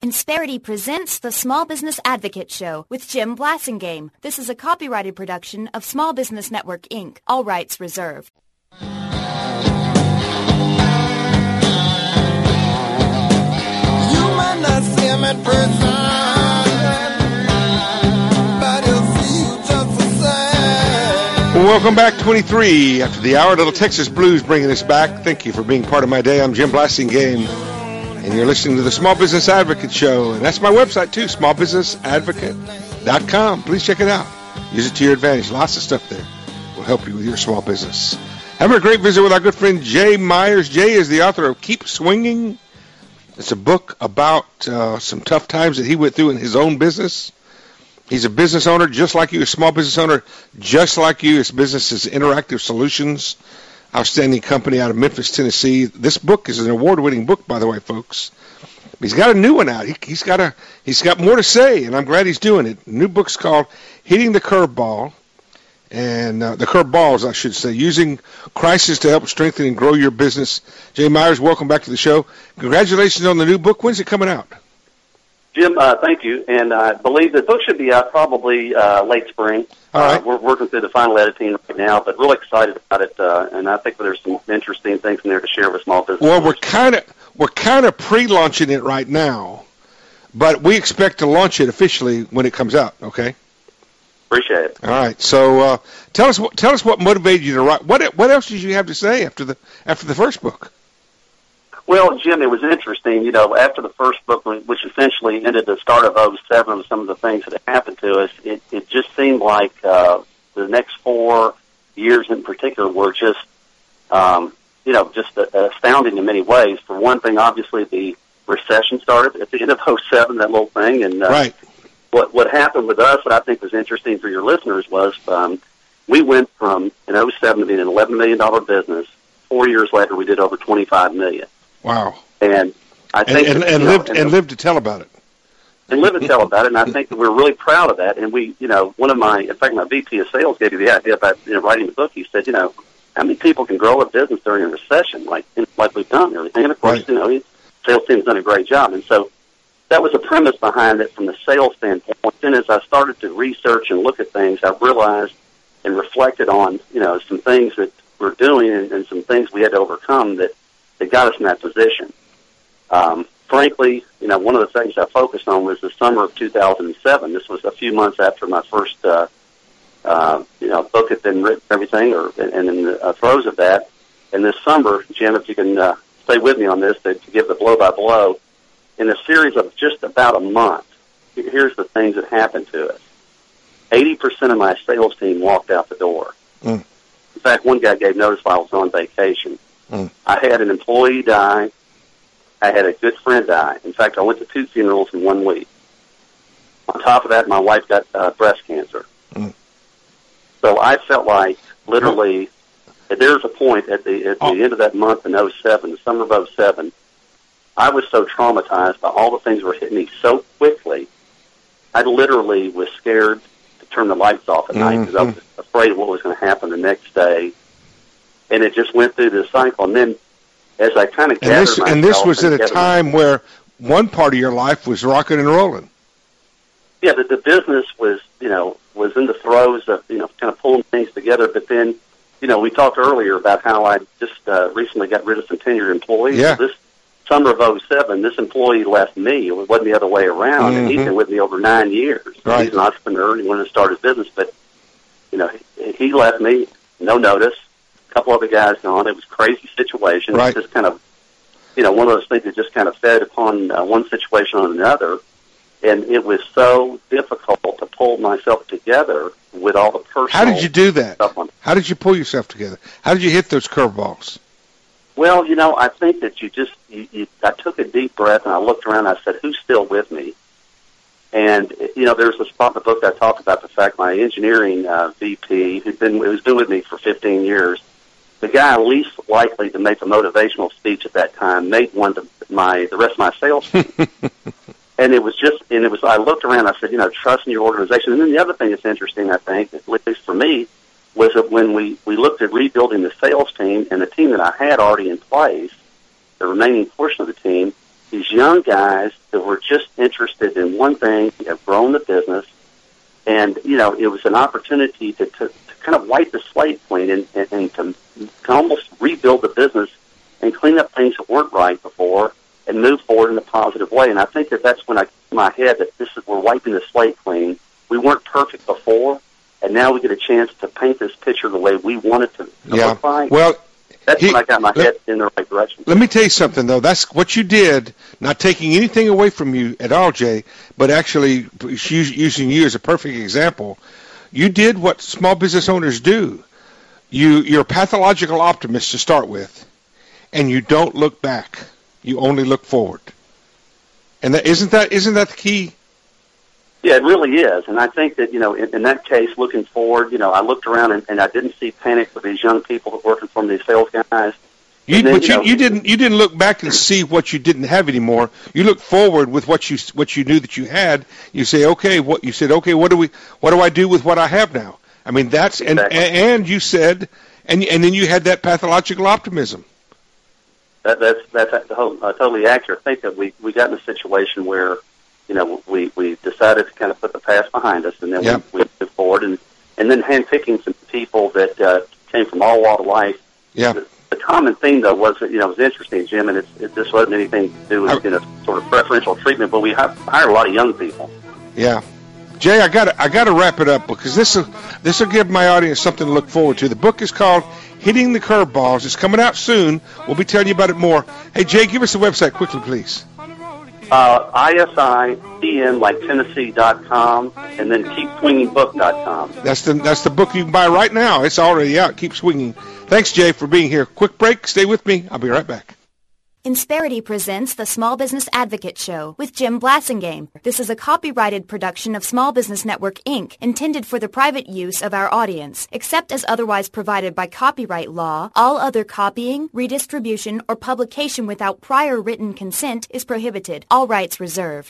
Insperity presents the Small Business Advocate Show with Jim Blasingame. This is a copyrighted production of Small Business Network, Inc. All rights reserved. You might not see him at first sight, but he'll see you just the same. Welcome back, 23 after the hour. Little Texas Blues bringing us back. Thank you for being part of my day. I'm Jim Blasingame, and you're listening to the Small Business Advocate Show. And that's my website, too, smallbusinessadvocate.com. Please check it out. Use it to your advantage. Lots of stuff there will help you with your small business. Having a great visit with our good friend Jay Myers. Jay is the author of Keep Swinging. It's a book about some tough times that he went through in his own business. He's a business owner just like you, a small business owner just like you. His business is Interactive Solutions, outstanding company out of Memphis, Tennessee. This book is an award-winning book, by the way, folks. He's got a new one out. He's got more to say, and I'm glad he's doing it. The new book's called Hitting the Curveball, and the curveballs, I should say, using crisis to help strengthen and grow your business. Jay Myers, welcome back to the show. Congratulations on the new book. When's it coming out? Jim, thank you. And I believe the book should be out probably late spring. All right. We're working through the final editing right now, but really excited about it. And I think there's some interesting things in there to share with small business. Well, we're kind of pre-launching it right now, but we expect to launch it officially when it comes out. Okay. Appreciate it. All right. So tell us what motivated you to write. What else did you have to say after the first book? Well, Jim, it was interesting. You know, after the first book, which essentially ended the start of 2007, with some of the things that happened to us, it just seemed like the next 4 years in particular were just, just astounding in many ways. For one thing, obviously, the recession started at the end of 2007, that little thing, and right. What happened with us, what I think was interesting for your listeners, was we went from in 2007 to being an $11 million business. 4 years later, we did over $25 million. Wow! And I think lived to tell about it. And live and tell about it. And I think that we're really proud of that. And we, my VP of sales gave you the idea about writing the book. He said, how many people can grow a business during a recession like we've done and everything? And of course, right. Sales team's done a great job. And so that was the premise behind it from the sales standpoint. Then as I started to research and look at things, I realized and reflected on, some things that we're doing and some things we had to overcome that got us in that position. Frankly, one of the things I focused on was the summer of 2007. This was a few months after my first, book had been written, everything, and in the throes of that. And this summer, Jim, if you can stay with me on this, to give the blow-by-blow, in a series of just about a month, here's the things that happened to us. 80% of my sales team walked out the door. In fact, one guy gave notice while I was on vacation. I had an employee die. I had a good friend die. In fact, I went to 2 funerals in 1 week. On top of that, my wife got breast cancer. So I felt like literally there was a point at the end of that month in 2007, the summer of 2007, I was so traumatized by all the things that were hitting me so quickly, I literally was scared to turn the lights off at night because I was afraid of what was going to happen the next day. And it just went through this cycle. And then as I kind of gathered myself... And this was at a time where one part of your life was rocking and rolling. Yeah, the business was, was in the throes of, kind of pulling things together. But then, we talked earlier about how I just recently got rid of some tenured employees. Yeah. This summer of 2007, this employee left me. It wasn't the other way around. And he's been with me over 9 years. Right. He's an entrepreneur and he wanted to start his business. But, he left me, no notice. A couple other guys gone. It was a crazy situation. Right. It just kind of, one of those things that just kind of fed upon one situation on another. And it was so difficult to pull myself together with all the personal. How did you do that? Stuff How did you pull yourself together? How did you hit those curveballs? Well, I think that I took a deep breath and I looked around and I said, who's still with me? And, there's a spot in the book that I talked about the fact my engineering VP, who's been with me for 15 years, the guy least likely to make a motivational speech at that time made one to the rest of my sales team. And I looked around, I said, trust in your organization. And then the other thing that's interesting, I think, at least for me, was that when we looked at rebuilding the sales team and the team that I had already in place, the remaining portion of the team, these young guys that were just interested in one thing, have grown the business, and, it was an opportunity to kind of wipe the slate clean and to almost rebuild the business and clean up things that weren't right before and move forward in a positive way. And I think that's when I got in my head that we're wiping the slate clean. We weren't perfect before, and now we get a chance to paint this picture the way we want it to look like. Well, that's when I got my head in the right direction. Let me tell you something, though. That's what you did, not taking anything away from you at all, Jay, but actually using you as a perfect example. You did what small business owners do. You're a pathological optimist to start with, and you don't look back. You only look forward. And isn't that the key? Yeah, it really is. And I think that, in that case, looking forward, I looked around and I didn't see panic with these young people working for me, these sales guys. You didn't look back and see what you didn't have anymore. You looked forward with what you knew that you had. You say, what do I do with what I have now? I mean, that's exactly. and you said, and then you had that pathological optimism. That's totally accurate. I think that we got in a situation where, we decided to kind of put the past behind us, and then we moved forward, and then handpicking some people that came from all walks of life. Yeah. The common theme, though, was that, it was interesting, Jim, and this wasn't anything to do with sort of preferential treatment, but we hired a lot of young people. Yeah. Jay, I got to wrap it up because this will give my audience something to look forward to. The book is called Hitting the Curveballs. It's coming out soon. We'll be telling you about it more. Hey, Jay, give us the website quickly, please. ISITN, like Tennessee.com, and then KeepSwingingBook.com. That's the book you can buy right now. It's already out. Keep Swinging. Thanks, Jay, for being here. Quick break. Stay with me. I'll be right back. Insperity presents the Small Business Advocate Show with Jim Blassingame. This is a copyrighted production of Small Business Network, Inc., intended for the private use of our audience. Except as otherwise provided by copyright law, all other copying, redistribution, or publication without prior written consent is prohibited. All rights reserved.